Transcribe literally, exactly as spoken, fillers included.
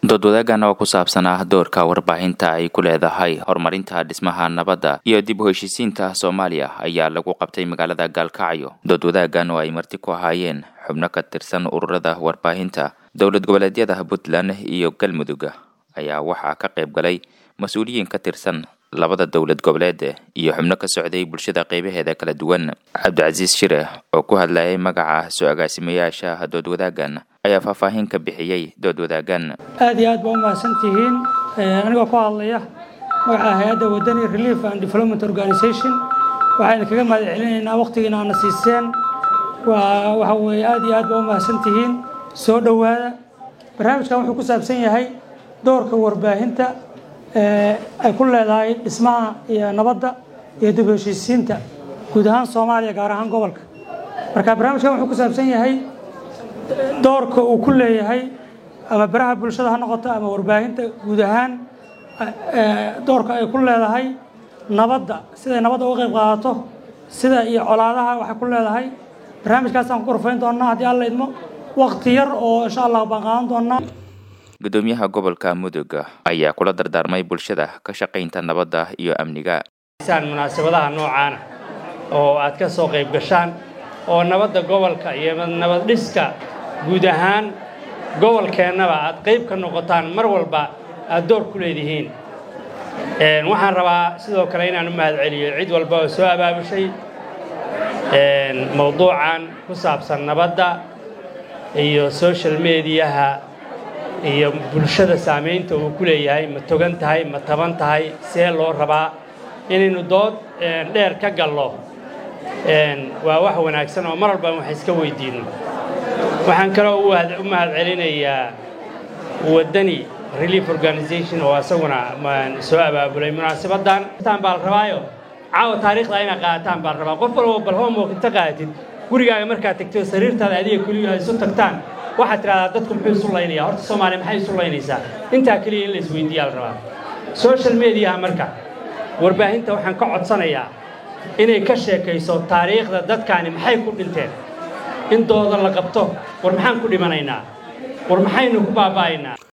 dood wadaaggan oo ku saabsan ah doorka warbaahinta ay ku leedahay horumarinta dhismaha nabadda iyo dib u heshiisiinta Soomaaliya ayaa lagu qabtay magaalada Gaalkacyo. Dood wadaaggan oo ay marti ku ahaayeen xubno ka tirsan ururada warbaahinta dowlad goboleedyada Puntland iyo Galmudug ayaa waxaa ka qayb galay mas'uuliyiin ka tirsan labada dowlad goboleed iyo xubno ka socday bulshada qaybaheeda kala duwan. Cabdicaziis Shire oo ku hadlayay magaca soo agaasimayaasha dood wadaaggan ayaa faahfaahin ka bixiyay dood wadaaggan. aad iyo aad baa u mahadsantihiin anigoo ku hadlaya magaca hay'adda Wadani Relief and Development Organization waxaan kaga mahadcelinaynaa waqtigiina aad siiseen waa waxa weeye aad iyo aad baa u mahadsantihiin soo dhawaada. barnaamijkan wuxuu ku saabsan yahay doorka warbaahinta ee ay ku leedahay dhismaha iyo nabadda iyo dib u heshiisiinta guud ahaan Soomaaliya gaar ahaan gobolka. marka barnaamijkan wuxuu ku saabsan yahay doorka uu ku leeyahay ama baraha bulshada ha noqoto ama warbaahinta guud ahaan doorka ay ku leedahay nabadda sida nabadda uga qayb qaadato sida iyo colaadaha waxa ku leedahay. barnaamijkaas aan ku qorfayn doonaa haddii Alla idmo waqti yar oo insha Allah baan qaadan doonaa. Gudoomiyaha gobolka Mudug ayaa kula dardaarmay bulshada ka shaqaynta nabadda iyo amniga. munaasabadaha noocaan oo aad ka soo qayb gashaan oo nabadda gobolka iyo nabad dhiska guud ahaan gobolkeenaba aad qayb ka noqotaan mar walba aad door ku leedihiin. een waxaan rabaa sidoo kale inaan u mahadceliyo cid walba oo soo abaabushay een mowduucan ku saabsan nabadda iyo social media iyo bulshada saameynta uu ku leeyahay ma togan tahay ma taban tahay see loo rabaa inaynu dood dheer ka gallo een waa wax wanaagsan oo mar walba wax iska weydiino. waxaan kaloo u mahadcelinayaa Wadani Relief Organization oo asaguna soo abaabulay munaasabadan. taan baa rabaayo caawa taariikhda ina qaataan baa rabaa qof walba bal homo inta qaatid gurigaaga markaa tagto sariirtaada adiga kaliya ay soo tagtaan waxaad tiraahdaa dadku muxuu isu laynaya horta Soomaaliya maxay isu laynaysaa inta kaliya in la isweydiiyo rabaa. social media marka warbaahinta waxaan ka codsanayaa inay ka sheekayso taariikhda dadkaani maxay ku dhinteen in dooda la qabto war maxaan ku dhimanaynaa war maxaynu ku baabaaynaa.